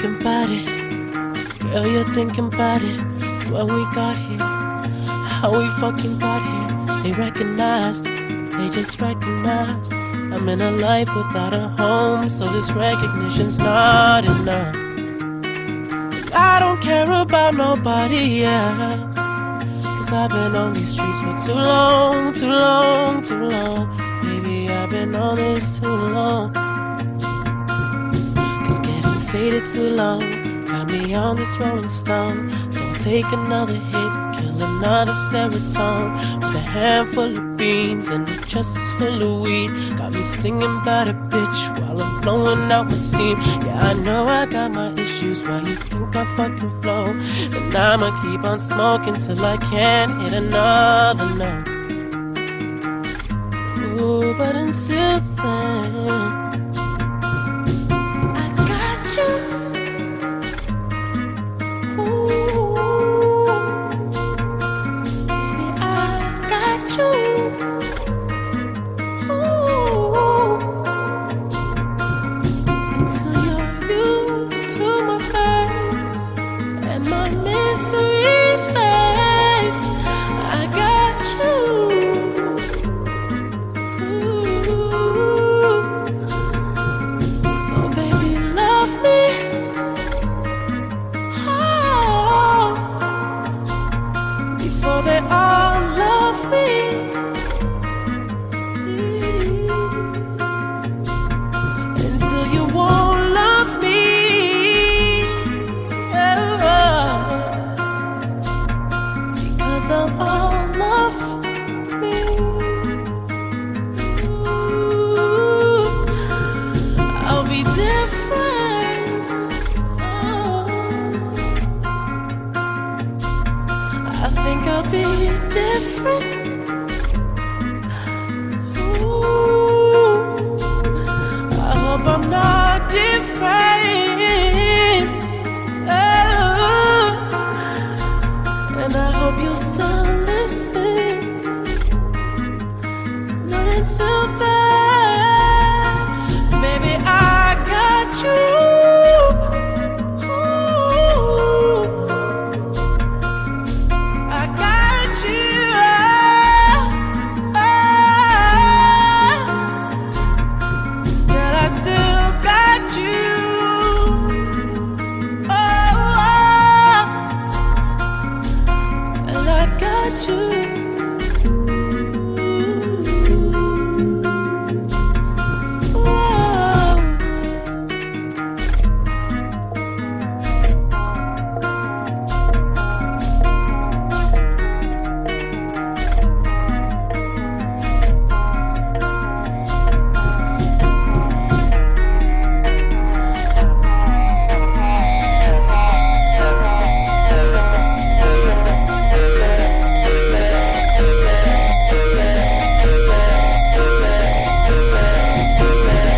thinking about it. Girl, you're thinking about it. When we got here, how we fucking got here. They recognized, they just recognized I'm in a life without a home, so this recognition's not enough. I don't care about nobody else, 'cause I've been on these streets for too long, too long, too long. Baby, I've been on this too long. 'Cause getting faded too long got me on this Rolling Stone. So I'll take another hit, kill another serotonin with a handful of beans and a chest full of weed. Got me singing about a bitch while I'm blowing out my steam. Yeah, I know I got my issues, why you think I fucking flow? And I'ma keep on smoking till I can't hit another note. Ooh, but until then, I got you. Until you're used to my face and my mystery fades, I got you. So baby, love me. Oh, before they all love me. Until you won't love me, because I'll all love me. I'll be different. I think I'll be different. I'm not different, oh, and I hope you'll still listen. Not until then, baby, I got you. I got you. Girl, I still got you. Oh, and I got you.